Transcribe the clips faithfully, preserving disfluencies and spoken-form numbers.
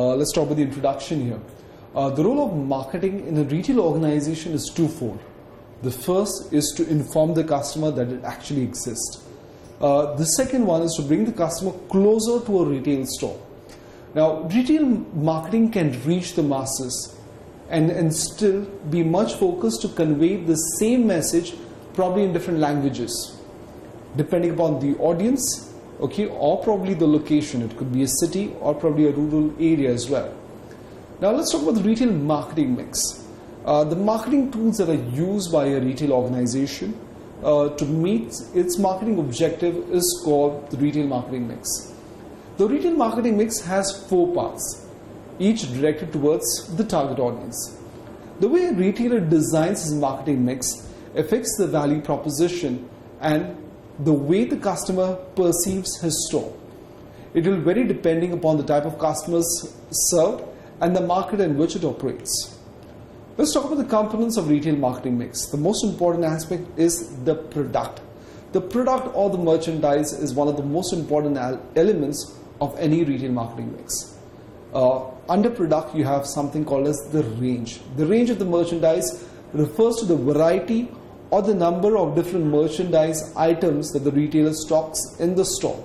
Uh, let's talk about the introduction here. Uh, the role of marketing in a retail organization is twofold. The first is to inform the customer that it actually exists. Uh, the second one is to bring the customer closer to a retail store. Now, retail marketing can reach the masses and, and still be much focused to convey the same message, probably in different languages, depending upon the audience, okay, or probably the location. It could be a city or probably a rural area as well. Now let's talk about the retail marketing mix. Uh, the marketing tools that are used by a retail organization uh, to meet its marketing objective is called the retail marketing mix. The retail marketing mix has four parts, each directed towards the target audience. The way a retailer designs his marketing mix affects the value proposition and the way the customer perceives his store. It will vary depending upon the type of customers served and the market in which it operates. Let's talk about the components of retail marketing mix. The most important aspect is the product. The product or the merchandise is one of the most important elements of any retail marketing mix. Uh, under product, you have something called as the range. The range of the merchandise refers to the variety or the number of different merchandise items that the retailer stocks in the store.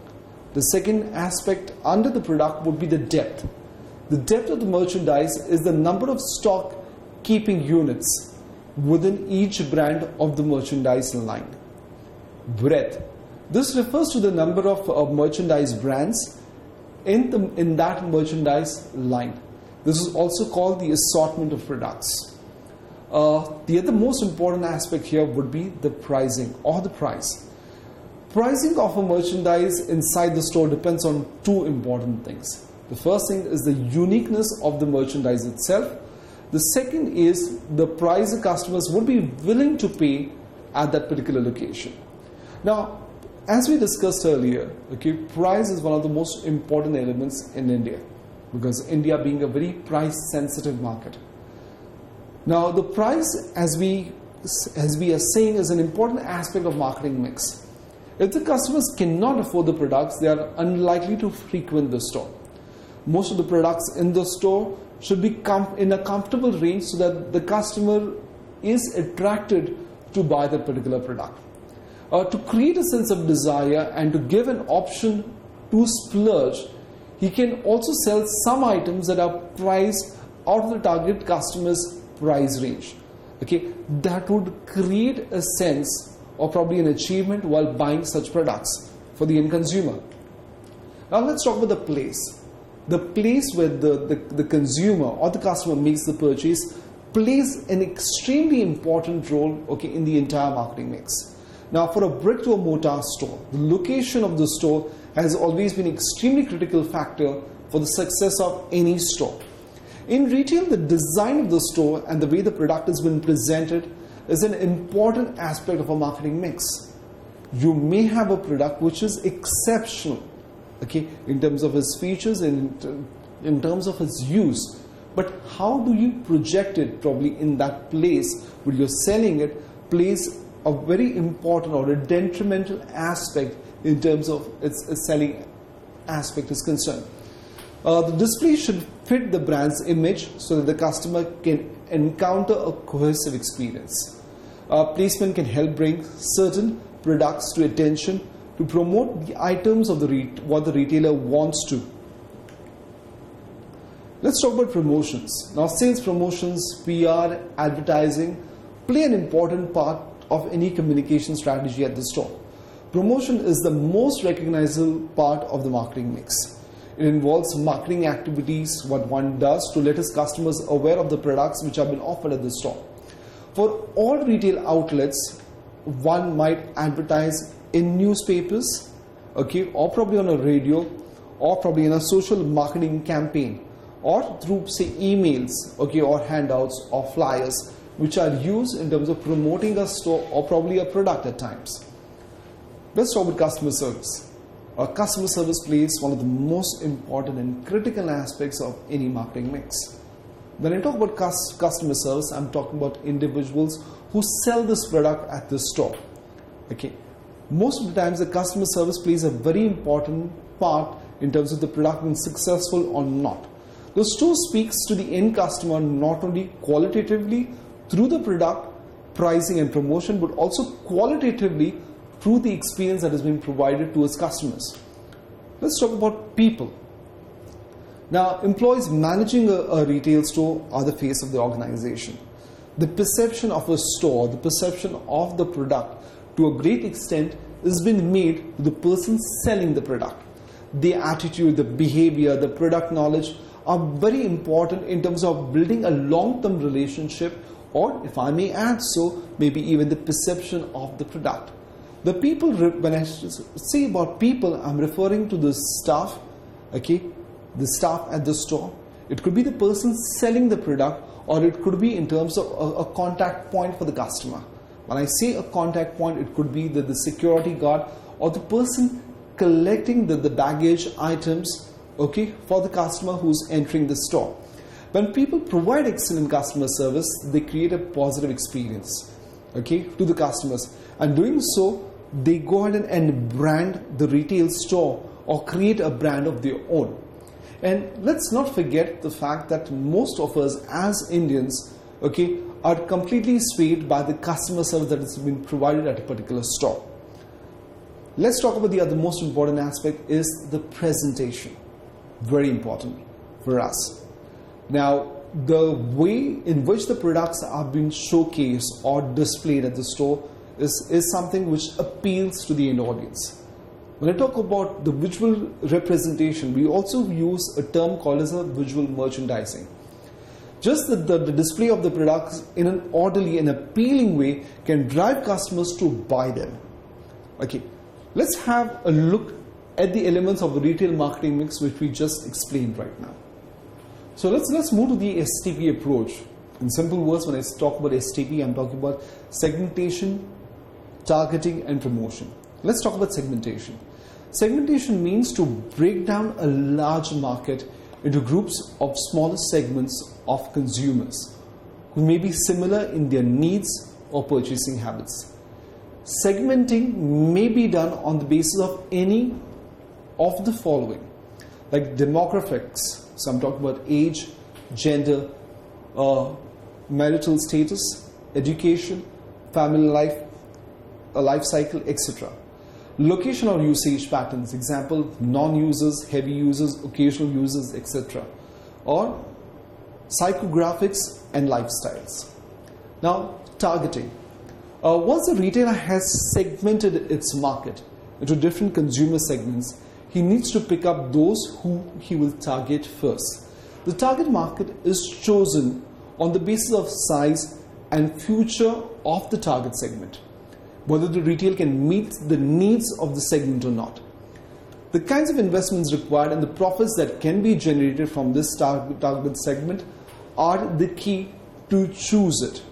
The second aspect under the product would be the depth. The depth of the merchandise is the number of stock keeping units within each brand of the merchandise line. Breadth. This refers to the number of uh, merchandise brands in, the, in that merchandise line. This is also called the assortment of products. Uh, the other most important aspect here would be the pricing or the price. Pricing of a merchandise inside the store depends on two important things. The first thing is the uniqueness of the merchandise itself. The second is the price the customers would be willing to pay at that particular location. Now, as we discussed earlier, okay, price is one of the most important elements in India, because India being a very price-sensitive market. Now, the price, as we, as we are saying, is an important aspect of marketing mix. If the customers cannot afford the products, they are unlikely to frequent the store. Most of the products in the store should be com- in a comfortable range so that the customer is attracted to buy that particular product. Uh, to create a sense of desire and to give an option to splurge, he can also sell some items that are priced out of the target customer's price range. Okay, that would create a sense or probably an achievement while buying such products for the end consumer. Now let's talk about the place. The place where the, the, the consumer or the customer makes the purchase plays an extremely important role, okay, in the entire marketing mix. Now, for a brick-to-mortar store, the location of the store has always been an extremely critical factor for the success of any store. In retail, the design of the store and the way the product has been presented is an important aspect of a marketing mix. You may have a product which is exceptional, okay, in terms of its features and in terms of its use, but how do you project it probably in that place where you're selling it plays a very important or a detrimental aspect in terms of its, its selling aspect is concerned. Uh, the display should fit the brand's image so that the customer can encounter a cohesive experience. Uh, placement can help bring certain products to attention to promote the items of the re- what the retailer wants to. Let's talk about promotions. Now, sales promotions, P R, advertising play an important part of any communication strategy at the store. Promotion is the most recognizable part of the marketing mix. It involves marketing activities, what one does to let his customers aware of the products which have been offered at the store. For all retail outlets, one might advertise in newspapers, okay, or probably on a radio, or probably in a social marketing campaign, or through, say, emails, okay, or handouts or flyers, which are used in terms of promoting a store or probably a product at times. Let's talk about customer service. Our customer service plays one of the most important and critical aspects of any marketing mix. When I talk about customer service, I'm talking about individuals who sell this product at the store. Okay. Most of the times, the customer service plays a very important part in terms of the product being successful or not. The store speaks to the end customer not only qualitatively through the product, pricing and promotion, but also qualitatively through the experience that has been provided to its customers. Let's talk about people. Now, employees managing a, a retail store are the face of the organization. The perception of a store, the perception of the product, to a great extent, has been made to the person selling the product. The attitude, the behavior, the product knowledge are very important in terms of building a long-term relationship, or if I may add so, maybe even the perception of the product. The people, when I say about people, I'm referring to the staff, okay, the staff at the store. It could be the person selling the product, or it could be in terms of a, a contact point for the customer. When I say a contact point, it could be the, the security guard or the person collecting the, the baggage items, okay, for the customer who's entering the store. When people provide excellent customer service, they create a positive experience, okay, to the customers. And doing so, they go ahead and, and brand the retail store or create a brand of their own. And let's not forget the fact that most of us as Indians, okay, are completely swayed by the customer service that has been provided at a particular store. Let's talk about the other most important aspect is the presentation. Very important for us. Now, the way in which the products are being showcased or displayed at the store is, is something which appeals to the end audience. When I talk about the visual representation, we also use a term called as a visual merchandising. Just the, the, the display of the products in an orderly and appealing way can drive customers to buy them. Okay, let's have a look at the elements of the retail marketing mix which we just explained right now. So let's let's move to the S T P approach. In simple words, when I talk about S T P, I'm talking about segmentation, targeting, and promotion. Let's talk about segmentation. Segmentation means to break down a large market into groups of smaller segments of consumers who may be similar in their needs or purchasing habits. Segmenting may be done on the basis of any of the following, like demographics. So I'm talking about age, gender, uh, marital status, education, family life, a life cycle, et cetera. Location or usage patterns, example, non-users, heavy users, occasional users, et cetera. Or psychographics and lifestyles. Now, targeting. Uh, once the retailer has segmented its market into different consumer segments, he needs to pick up those who he will target first. The target market is chosen on the basis of size and future of the target segment, whether the retail can meet the needs of the segment or not. The kinds of investments required and the profits that can be generated from this target, target segment are the key to choose it.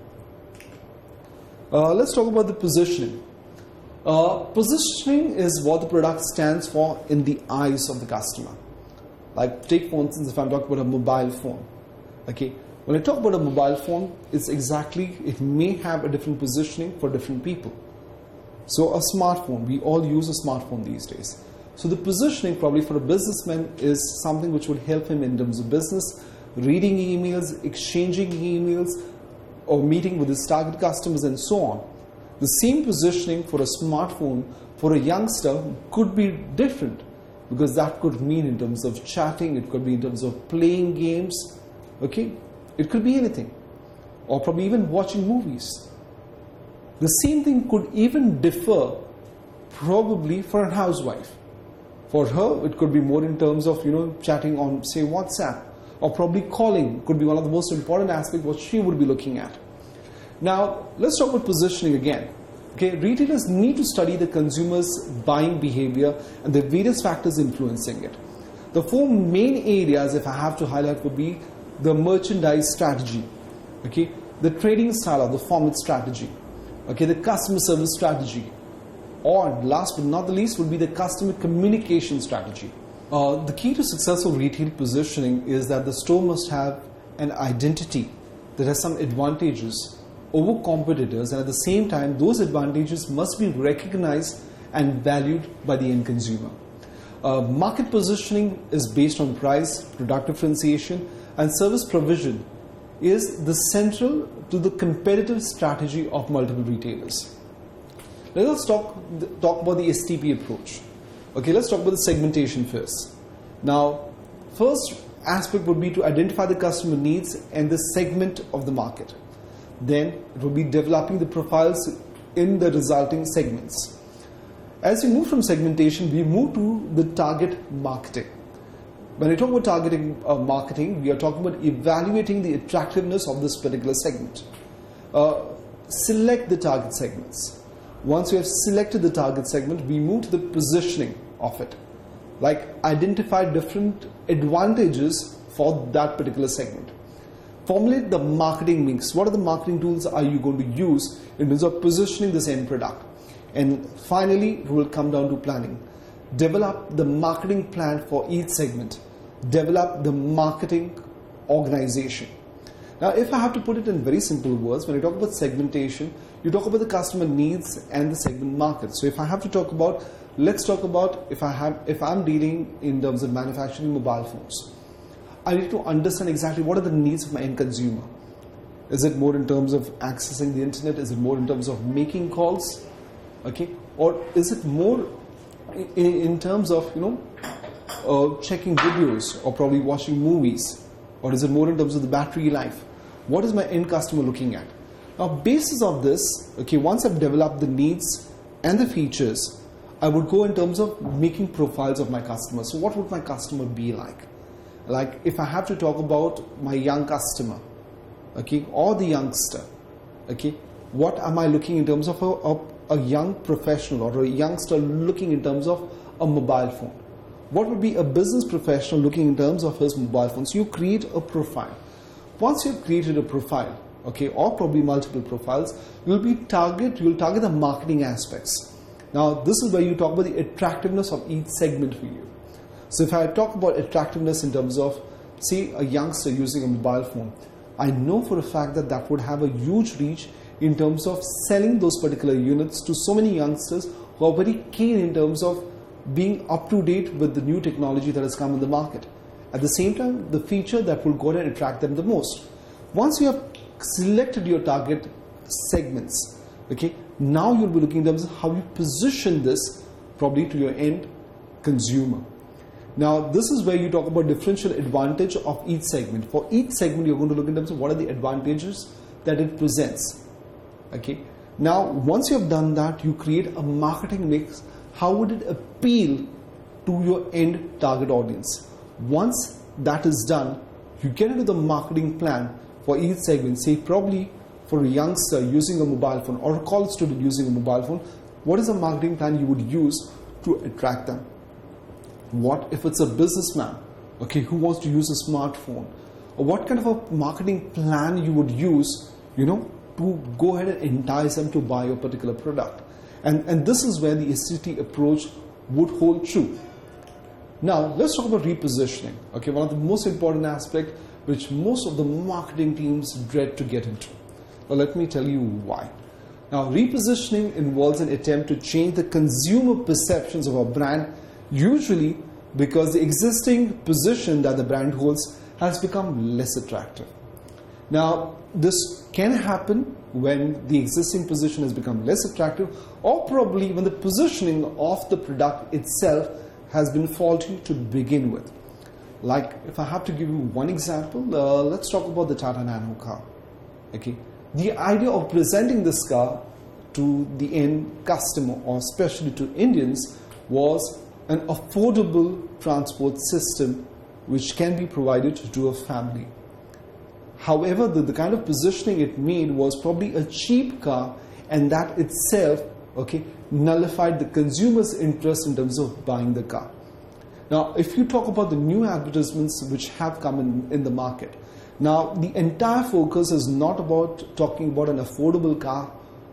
Uh, let's talk about the positioning. Uh, positioning is what the product stands for in the eyes of the customer. Like, take for instance, if I'm talking about a mobile phone. Okay, when I talk about a mobile phone, it's exactly, it may have a different positioning for different people. So a smartphone, we all use a smartphone these days. So the positioning probably for a businessman is something which would help him in terms of business, reading emails, exchanging emails, or meeting with his target customers and so on. The same positioning for a smartphone for a youngster could be different, because that could mean in terms of chatting, it could be in terms of playing games, okay? It could be anything, or probably even watching movies. The same thing could even differ probably for a housewife. For her, it could be more in terms of, you know, chatting on, say, WhatsApp, or probably calling could be one of the most important aspects what she would be looking at. Now, let's talk about positioning again. Okay, retailers need to study the consumer's buying behavior and the various factors influencing it. The four main areas, if I have to highlight, would be the merchandise strategy, okay, the trading style or the format strategy, okay, the customer service strategy, or last but not the least would be the customer communication strategy. Uh, the key to successful retail positioning is that the store must have an identity that has some advantages over competitors, and at the same time those advantages must be recognized and valued by the end consumer. Uh, market positioning is based on price, product differentiation, and service provision is the central to the competitive strategy of multiple retailers. Let us talk, talk about the S T P approach. Okay, let's talk about the segmentation first. Now, first aspect would be to identify the customer needs and the segment of the market. Then it will be developing the profiles in the resulting segments. As we move from segmentation, we move to the target marketing. When we talk about targeting uh, marketing, we are talking about evaluating the attractiveness of this particular segment. Uh, select the target segments. Once we have selected the target segment, we move to the positioning of it. Like identify different advantages for that particular segment. Formulate the marketing mix. What are the marketing tools are you going to use in terms of positioning this end product? And finally, we will come down to planning. Develop the marketing plan for each segment. Develop the marketing organization. Now, if I have to put it in very simple words, when you talk about segmentation, you talk about the customer needs and the segment market. So if I have to talk about, let's talk about if I have, if I'm dealing in terms of manufacturing mobile phones, I need to understand exactly what are the needs of my end consumer. Is it more in terms of accessing the internet? Is it more in terms of making calls? Okay, or is it more in, in terms of, you know, uh, checking videos or probably watching movies? Or is it more in terms of the battery life? What is my end customer looking at? Now, basis of this, okay, once I've developed the needs and the features, I would go in terms of making profiles of my customers. So what would my customer be like? Like if I have to talk about my young customer, okay, or the youngster, okay, what am I looking in terms of a, a, a young professional or a youngster looking in terms of a mobile phone? What would be a business professional looking in terms of his mobile phone? So you create a profile. Once you've created a profile, okay, or probably multiple profiles, you'll be target, you'll target the marketing aspects. Now, this is where you talk about the attractiveness of each segment for you. So if I talk about attractiveness in terms of, say, a youngster using a mobile phone, I know for a fact that that would have a huge reach in terms of selling those particular units to so many youngsters who are very keen in terms of being up to date with the new technology that has come in the market. At the same time, the feature that will go ahead and attract them the most. Once you have selected your target segments, okay, now you'll be looking in terms of how you position this probably to your end consumer. Now, this is where you talk about differential advantage of each segment. For each segment, you're going to look in terms of what are the advantages that it presents. Okay. Now, once you have done that, you create a marketing mix. How would it appeal to your end target audience? Once that is done, you get into the marketing plan for each segment. Say probably for a youngster using a mobile phone or a college student using a mobile phone, what is the marketing plan you would use to attract them? What if it's a businessman, okay, who wants to use a smartphone? Or what kind of a marketing plan you would use, you know, to go ahead and entice them to buy a particular product? And, and this is where the S T T approach would hold true. Now, let's talk about repositioning. Okay, one of the most important aspects which most of the marketing teams dread to get into. Well, let me tell you why. Now, repositioning involves an attempt to change the consumer perceptions of a brand, usually because the existing position that the brand holds has become less attractive. Now, this can happen when the existing position has become less attractive, or probably when the positioning of the product itself has been faulty to begin with. Like, if I have to give you one example, uh, let's talk about the Tata Nano car. Okay, the idea of presenting this car to the end customer, or especially to Indians, was an affordable transport system which can be provided to a family. However, the, the kind of positioning it made was probably a cheap car, and that itself, okay, nullified the consumer's interest in terms of buying the car. Now, if you talk about the new advertisements which have come in, in the market, now the entire focus is not about talking about an affordable car,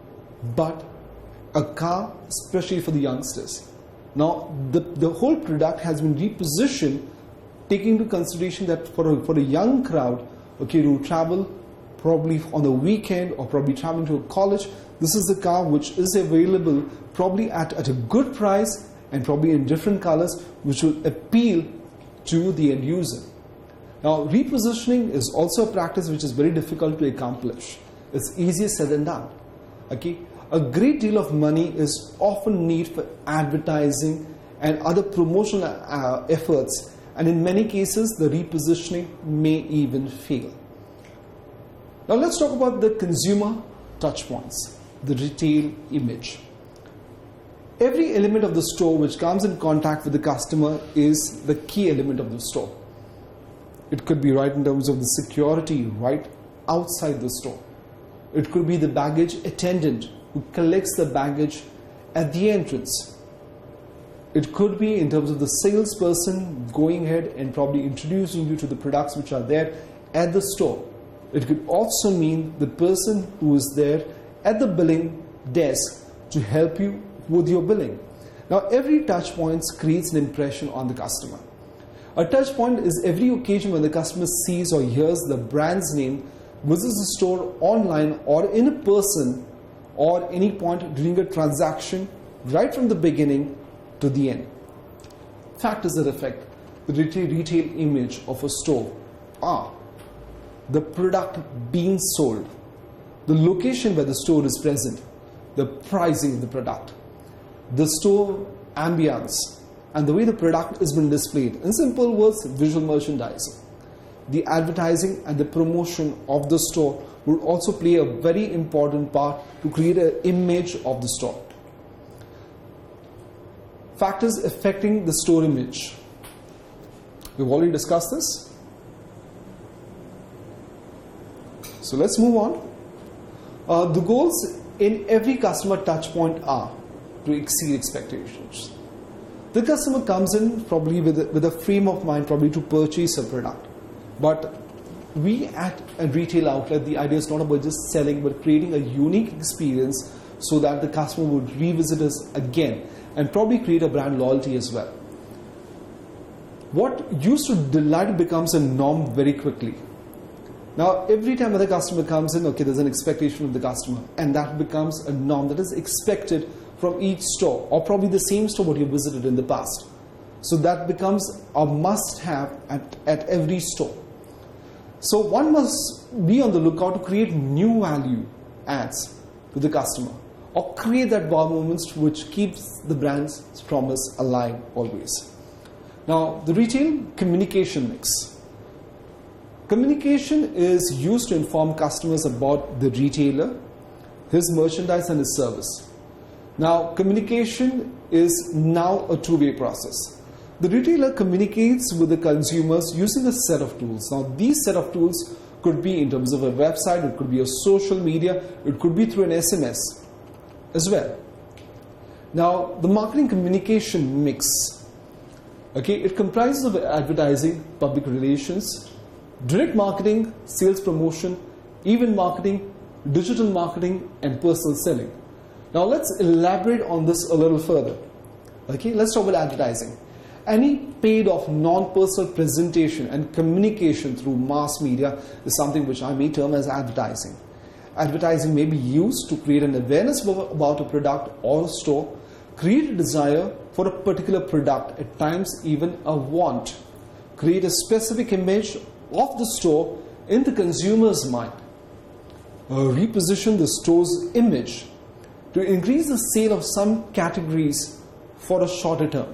but a car especially for the youngsters. Now, the, the whole product has been repositioned, taking into consideration that for a, for a young crowd, okay, to travel probably on the weekend or probably traveling to a college, this is a car which is available probably at, at a good price and probably in different colors, which will appeal to the end user. Now, repositioning is also a practice which is very difficult to accomplish. It's easier said than done. Okay? A great deal of money is often needed for advertising and other promotional uh, efforts, and in many cases, the repositioning may even fail. Now, let's talk about the consumer touchpoints, the retail image. Every element of the store which comes in contact with the customer is the key element of the store. It could be right in terms of the security right outside the store. It could be the baggage attendant who collects the baggage at the entrance. It could be in terms of the salesperson going ahead and probably introducing you to the products which are there at the store. It could also mean the person who is there at the billing desk to help you with your billing. Now, every touch point creates an impression on the customer. A touch point is every occasion when the customer sees or hears the brand's name, visits the store online or in a person, or any point during a transaction, right from the beginning to the end. Factors that affect the retail, retail image of a store are the product being sold, the location where the store is present, the pricing of the product, the store ambience, and the way the product is being displayed. In simple words, visual merchandising. The advertising and the promotion of the store will also play a very important part to create an image of the store. Factors affecting the store image. We've already discussed this. So let's move on. Uh, the goals in every customer touch point are to exceed expectations. The customer comes in probably with a, with a frame of mind probably to purchase a product. But we at a retail outlet, the idea is not about just selling but creating a unique experience so that the customer would revisit us again and probably create a brand loyalty as well. What used to delight becomes a norm very quickly. Now, every time when the customer comes in, okay, there's an expectation of the customer, and that becomes a norm that is expected from each store, or probably the same store what you visited in the past. So that becomes a must-have at, at every store. So one must be on the lookout to create new value adds to the customer, or create that wow moments which keeps the brand's promise alive always. Now, the retail communication mix. Communication is used to inform customers about the retailer, his merchandise and his service. Now, communication is now a two-way process. The retailer communicates with the consumers using a set of tools. Now, these set of tools could be in terms of a website, it could be a social media, it could be through an S M S as well. Now, the marketing communication mix, okay, it comprises of advertising, public relations, direct marketing, sales promotion, event marketing, digital marketing, and personal selling. Now, let's elaborate on this a little further. Okay, let's talk about advertising. Any paid off non-personal presentation and communication through mass media is something which I may term as advertising. Advertising may be used to create an awareness about a product or a store, create a desire for a particular product, at times even a want, create a specific image of the store in the consumer's mind, uh, reposition the store's image to increase the sale of some categories for a shorter term.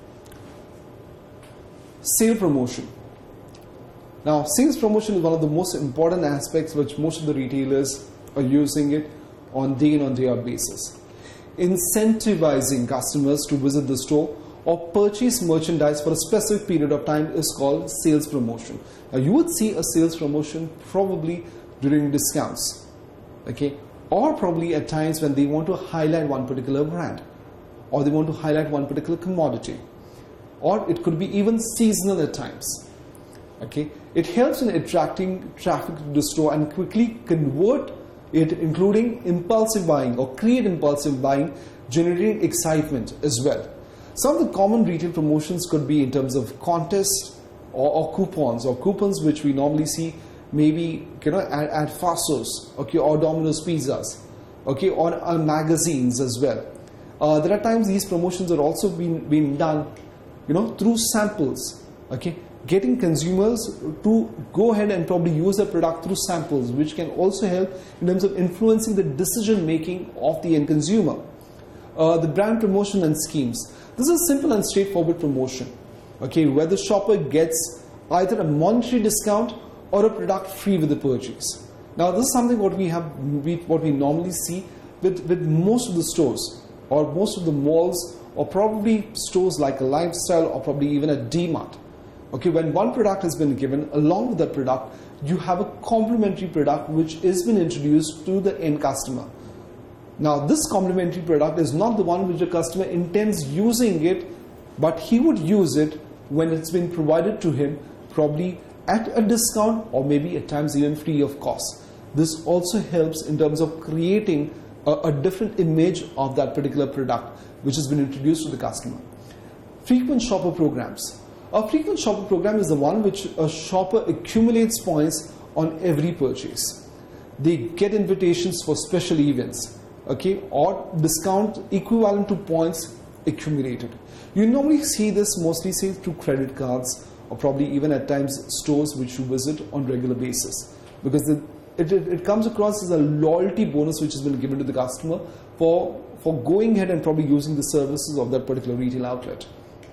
Sale promotion. Now, sales promotion is one of the most important aspects which most of the retailers are using it on day in on day out basis. Incentivizing customers to visit the store or purchase merchandise for a specific period of time is called sales promotion. Now, you would see a sales promotion probably during discounts, okay, or probably at times when they want to highlight one particular brand, or they want to highlight one particular commodity, or it could be even seasonal at times. Okay, it helps in attracting traffic to the store and quickly convert it, including impulsive buying or create impulsive buying, generating excitement as well. Some of the common retail promotions could be in terms of contests or, or coupons or coupons which we normally see maybe, you know, at, at Fassos, okay, or Domino's Pizzas, okay, or, or magazines as well. Uh, there are times these promotions are also being, being done, you know, through samples, okay, getting consumers to go ahead and probably use a product through samples, which can also help in terms of influencing the decision making of the end consumer. Uh, the brand promotion and schemes. This is simple and straightforward promotion, okay, where the shopper gets either a monetary discount or a product free with the purchase. Now, this is something what we have, we, what we normally see with, with most of the stores or most of the malls, or probably stores like a Lifestyle or probably even a D-Mart. Okay, when one product has been given, along with that product, you have a complementary product which has been introduced to the end customer. Now, this complementary product is not the one which the customer intends using it, but he would use it when it's been provided to him, probably at a discount or maybe at times even free of cost. This also helps in terms of creating a, a different image of that particular product which has been introduced to the customer. Frequent shopper programs. A frequent shopper program is the one which a shopper accumulates points on every purchase. They get invitations for special events, okay, or discount equivalent to points accumulated. You normally see this mostly say through credit cards or probably even at times stores which you visit on regular basis, because the, it, it, it comes across as a loyalty bonus which has been given to the customer for, for going ahead and probably using the services of that particular retail outlet.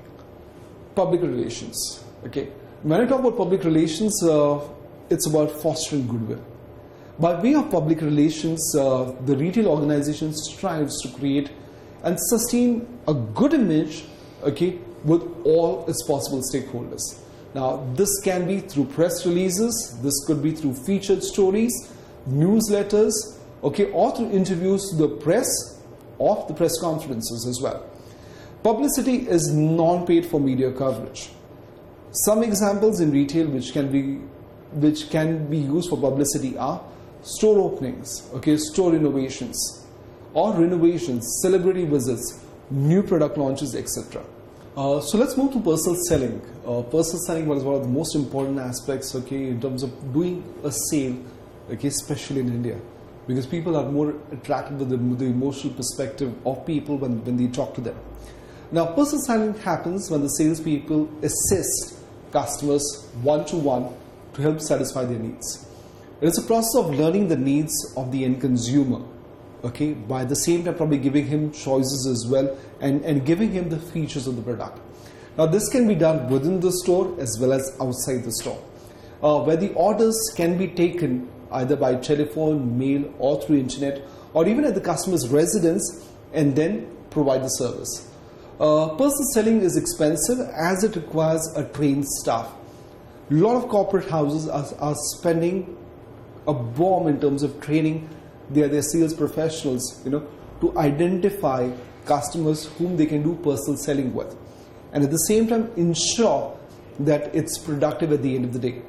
Public relations. Okay, when I talk about public relations, uh, it's about fostering goodwill. By way of public relations, uh, the retail organization strives to create and sustain a good image, okay, with all its possible stakeholders. Now, this can be through press releases, this could be through featured stories, newsletters, okay, or through interviews to the press or the press conferences as well. Publicity is non-paid for media coverage. Some examples in retail which can be which can be used for publicity are store openings, okay, store innovations, or renovations, celebrity visits, new product launches, et cetera. Uh, so let's move to personal selling. Uh, personal selling was one of the most important aspects, okay, in terms of doing a sale, okay, especially in India, because people are more attracted with the, with the emotional perspective of people when, when they talk to them. Now, personal selling happens when the salespeople assist customers one-to-one to help satisfy their needs. It is a process of learning the needs of the end consumer, okay, by the same time probably giving him choices as well and, and giving him the features of the product. Now, this can be done within the store as well as outside the store, uh, where the orders can be taken either by telephone, mail, or through internet, or even at the customer's residence, and then provide the service. Uh, personal selling is expensive as it requires a trained staff. A lot of corporate houses are, are spending a bomb in terms of training their, their sales professionals, you know, to identify customers whom they can do personal selling with, and at the same time ensure that it's productive at the end of the day.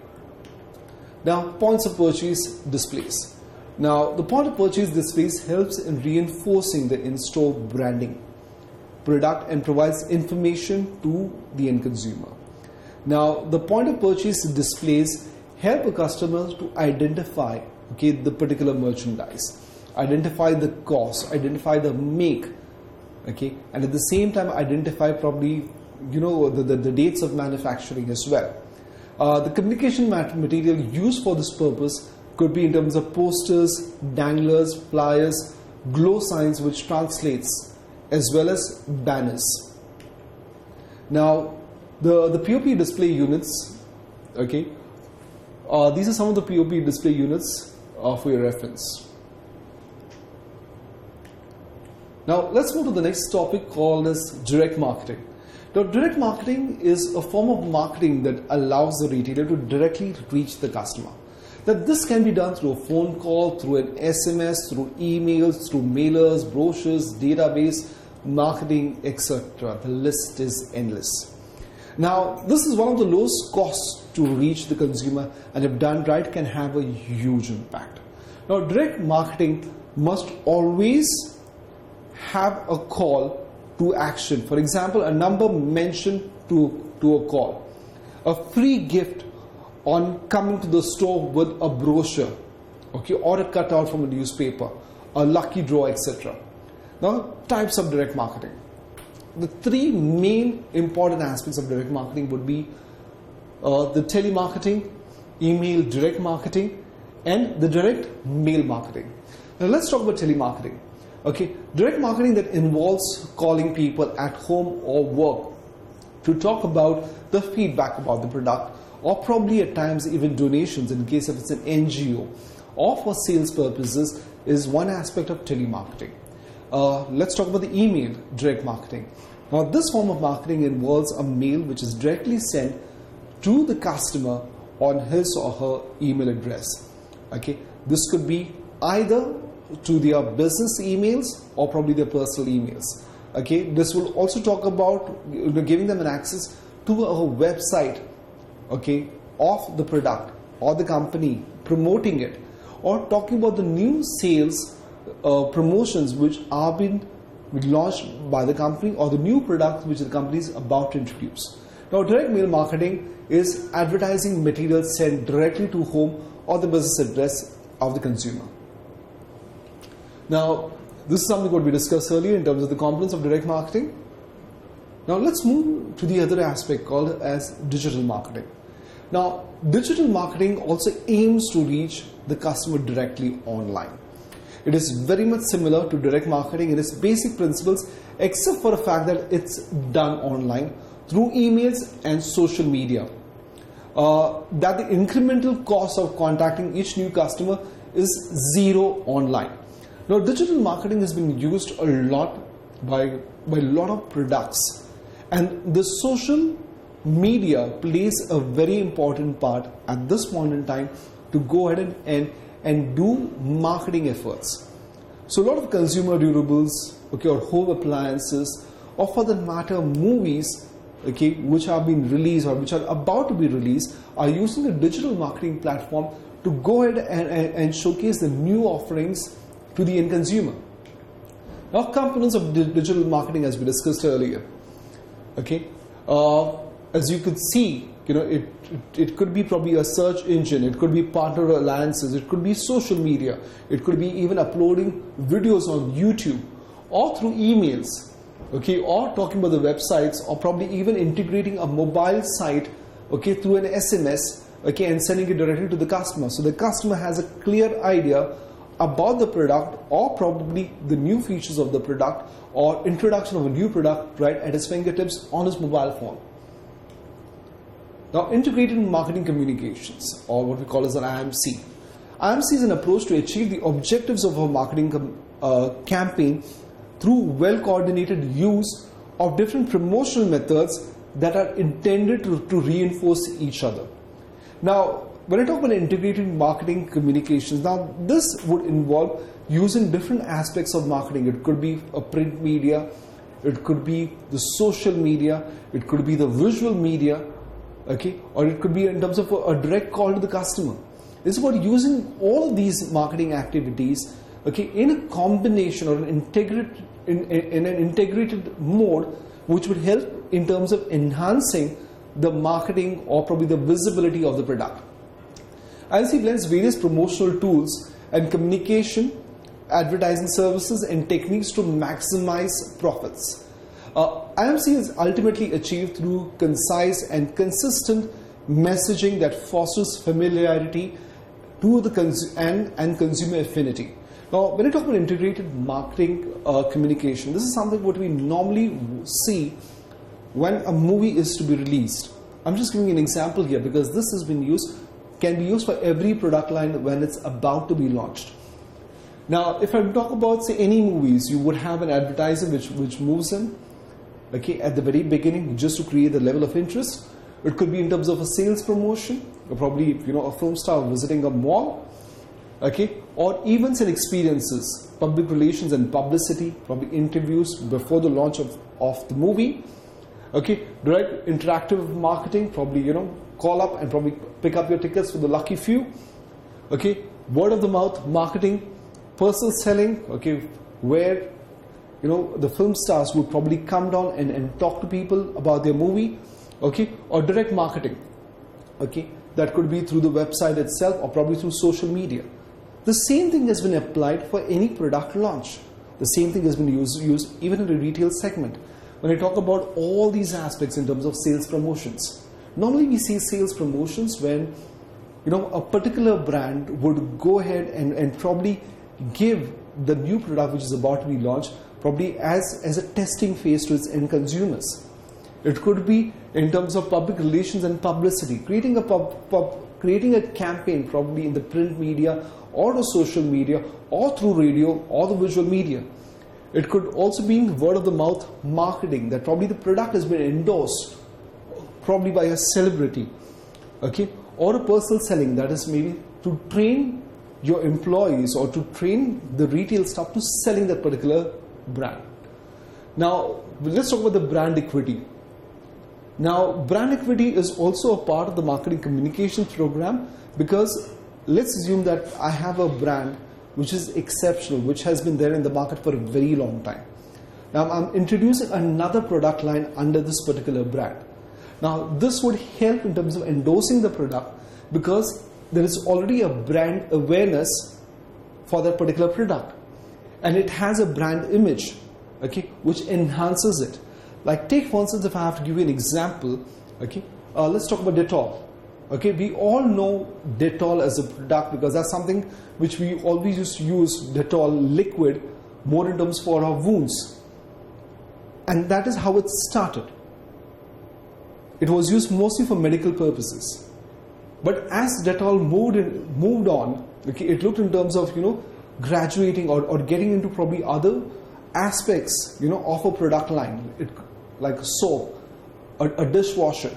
Now, points of purchase displays. Now, the point of purchase displays helps in reinforcing the in-store branding product and provides information to the end consumer. Now, the point of purchase displays help a customer to identify, okay, the particular merchandise, identify the cost, identify the make, okay, and at the same time identify probably, you know, the, the, the dates of manufacturing as well. Uh, the communication material used for this purpose could be in terms of posters, danglers, flyers, glow signs which translates, as well as banners. Now, the, the P O P display units, okay, uh, these are some of the P O P display units uh, for your reference. Now, let's move to the next topic called as direct marketing. Now, direct marketing is a form of marketing that allows the retailer to directly reach the customer. That this can be done through a phone call, through an S M S, through emails, through mailers, brochures, database, marketing, et cetera. The list is endless. Now, this is one of the lowest costs to reach the consumer, and if done right, can have a huge impact. Now, direct marketing must always have a call to action. For example, a number mentioned to, to a call, a free gift on coming to the store with a brochure, okay, or a cutout from a newspaper, a lucky draw, et cetera. Now, types of direct marketing. The three main important aspects of direct marketing would be uh, the telemarketing, email direct marketing, and the direct mail marketing. Now, let's talk about telemarketing. Okay, direct marketing that involves calling people at home or work to talk about the feedback about the product, or probably at times even donations in case if it's an N G O, or for sales purposes, is one aspect of telemarketing. Uh, let's talk about the email direct marketing. Now, this form of marketing involves a mail which is directly sent to the customer on his or her email address. Okay, this could be either to their business emails or probably their personal emails. Okay, this will also talk about, you know, giving them an access to a website, okay, of the product or the company, promoting it, or talking about the new sales uh, promotions which are being launched by the company, or the new product which the company is about to introduce. Now, direct mail marketing is advertising material sent directly to home or the business address of the consumer. Now, this is something what we discussed earlier in terms of the components of direct marketing. Now, let's move to the other aspect called as digital marketing. Now, digital marketing also aims to reach the customer directly online. It is very much similar to direct marketing in its basic principles, except for the fact that it's done online through emails and social media. Uh, that the incremental cost of contacting each new customer is zero online. Now, digital marketing has been used a lot by, by a lot of products, and the social media plays a very important part at this point in time to go ahead and, and, and do marketing efforts. So a lot of consumer durables, okay, or home appliances, or for that matter movies, okay, which are being released or which are about to be released, are using a digital marketing platform to go ahead and, and, and showcase the new offerings to the end consumer. Now, components of digital marketing, as we discussed earlier, okay, uh, as you could see, you know, it, it it could be probably a search engine, it could be partner alliances, it could be social media, it could be even uploading videos on YouTube or through emails, okay, or talking about the websites, or probably even integrating a mobile site, okay, through an S M S, okay, and sending it directly to the customer, so the customer has a clear idea about the product, or probably the new features of the product, or introduction of a new product right at his fingertips on his mobile phone. Now, integrated marketing communications, or what we call as an I M C. I M C is an approach to achieve the objectives of a marketing uh, campaign through well-coordinated use of different promotional methods that are intended to, to reinforce each other. Now, when I talk about integrated marketing communications, now this would involve using different aspects of marketing. It could be a print media, it could be the social media, it could be the visual media, okay, or it could be in terms of a, a direct call to the customer. It's about using all of these marketing activities, okay, in a combination or an integrated in, in an integrated mode, which would help in terms of enhancing the marketing or probably the visibility of the product. I M C blends various promotional tools and communication, advertising services and techniques to maximize profits. Uh, I M C is ultimately achieved through concise and consistent messaging that fosters familiarity to the cons and, and consumer affinity. Now, when I talk about integrated marketing uh, communication, this is something what we normally see when a movie is to be released. I'm just giving an example here because this has been used, can be used for every product line when it's about to be launched. Now, if I talk about, say, any movies, you would have an advertiser which, which moves in, okay, at the very beginning, just to create the level of interest. It could be in terms of a sales promotion, or probably, you know, a film star visiting a mall, okay, or events and experiences, public relations and publicity, probably interviews before the launch of, of the movie, okay, direct interactive marketing, probably, you know, call up and probably pick up your tickets for the lucky few, okay, word of the mouth marketing, personal selling, okay, where, you know, the film stars would probably come down and, and talk to people about their movie, okay, or direct marketing, okay, that could be through the website itself or probably through social media. The same thing has been applied for any product launch The same thing has been used, used even in the retail segment. When I talk about all these aspects in terms of sales promotions, normally we see sales promotions when, you know, a particular brand would go ahead and, and probably give the new product which is about to be launched probably as, as a testing phase to its end consumers. It could be in terms of public relations and publicity, creating a pub, pub, creating a campaign probably in the print media or the social media or through radio or the visual media. It could also be word of the mouth marketing, that probably the product has been endorsed probably by a celebrity, okay, or a personal selling, that is maybe to train your employees or to train the retail staff to selling that particular brand. Now let's talk about the brand equity. Now brand equity is also a part of the marketing communications program, because let's assume that I have a brand which is exceptional, which has been there in the market for a very long time. Now I'm introducing another product line under this particular brand. Now this would help in terms of endorsing the product, because there is already a brand awareness for that particular product, and it has a brand image, okay, which enhances it. Like take for instance, if I have to give you an example, okay, uh, let's talk about Dettol. Okay, we all know Dettol as a product because that's something which we always used to use, Dettol liquid, more in terms for our wounds, and that is how it started. It was used mostly for medical purposes. But as Dettol moved in, moved on, okay, it looked in terms of, you know, graduating or, or getting into probably other aspects, you know, of a product line, it, like a soap, a, a dishwasher,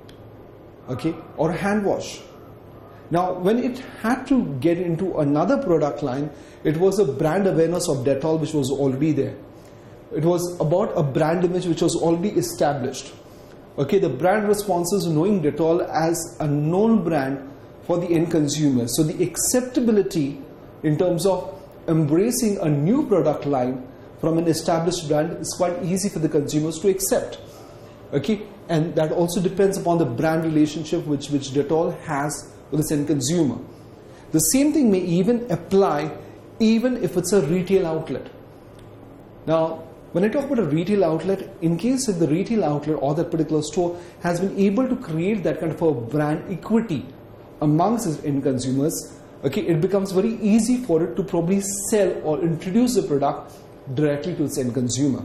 okay, or a hand wash. Now, when it had to get into another product line, it was a brand awareness of Dettol which was already there. It was about a brand image which was already established. Okay, the brand responses knowing Dettol as a known brand for the end consumer. So the acceptability in terms of embracing a new product line from an established brand is quite easy for the consumers to accept. Okay, and that also depends upon the brand relationship which, which Dettol has with its end consumer. The same thing may even apply even if it's a retail outlet. Now, when I talk about a retail outlet, in case if the retail outlet or that particular store has been able to create that kind of a brand equity amongst its end consumers, okay, it becomes very easy for it to probably sell or introduce the product directly to its end consumer.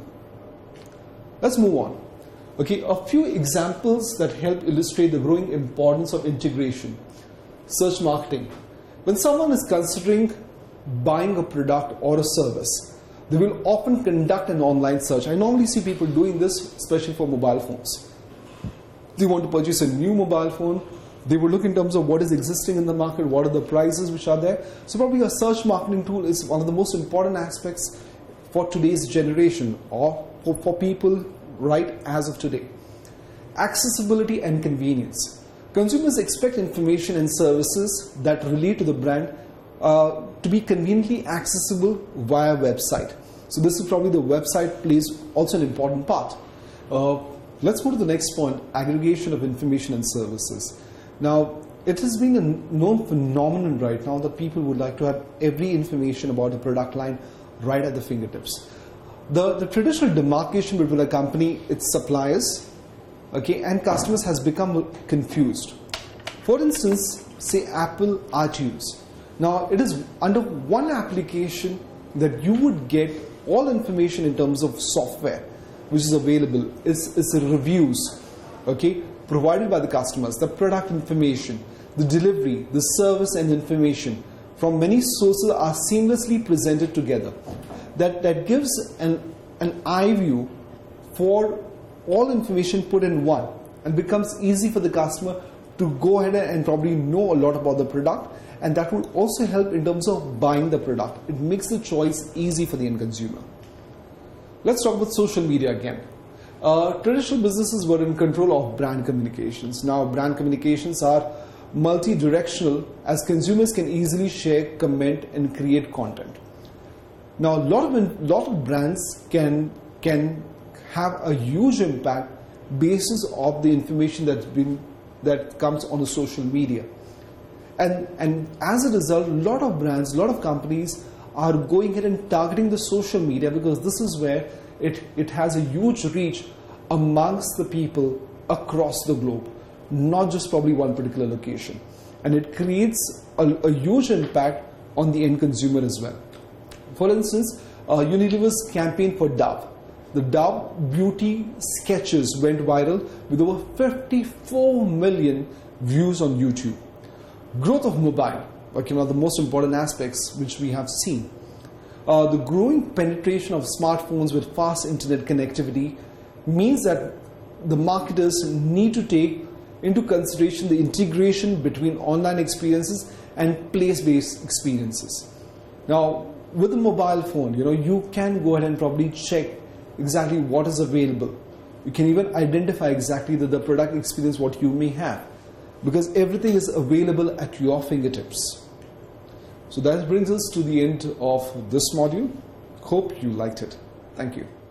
Let's move on. Okay, a few examples that help illustrate the growing importance of integration. Search marketing. When someone is considering buying a product or a service, they will often conduct an online search. I normally see people doing this, especially for mobile phones. They want to purchase a new mobile phone. They will look in terms of what is existing in the market, what are the prices which are there. So probably a search marketing tool is one of the most important aspects for today's generation, or for, for people right as of today. Accessibility and convenience. Consumers expect information and services that relate to the brand uh, to be conveniently accessible via website. So this is probably the website plays also an important part. Uh, let's move to the next point, aggregation of information and services. Now, it has been a known phenomenon right now that people would like to have every information about a product line right at the fingertips. The, the traditional demarcation between a company, its suppliers, okay, and customers has become confused. For instance, say Apple iTunes. Now, it is under one application that you would get all information in terms of software which is available. It's, it's the reviews, okay, provided by the customers, the product information, the delivery, the service and information from many sources are seamlessly presented together. That, that gives an, an eye view for all information put in one, and becomes easy for the customer to go ahead and probably know a lot about the product, and that will also help in terms of buying the product. It makes the choice easy for the end consumer. Let's talk about social media again. Uh, traditional businesses were in control of brand communications. Now brand communications are multi-directional, as consumers can easily share, comment and create content. Now a lot of, lot of brands can, can have a huge impact basis of the information that's been, that comes on the social media. And, and as a result, a lot of brands, a lot of companies are going ahead and targeting the social media, because this is where it, it has a huge reach amongst the people across the globe, not just probably one particular location. And it creates a, a huge impact on the end consumer as well. For instance, uh, Unilever's campaign for Dove. The Dove beauty sketches went viral with over fifty-four million views on YouTube. Growth of mobile, like one of the most important aspects which we have seen. Uh, the growing penetration of smartphones with fast internet connectivity means that the marketers need to take into consideration the integration between online experiences and place-based experiences. Now, with the mobile phone, you know, you can go ahead and probably check exactly what is available. You can even identify exactly the, the product experience what you may have, because everything is available at your fingertips. So that brings us to the end of this module. Hope you liked it. Thank you.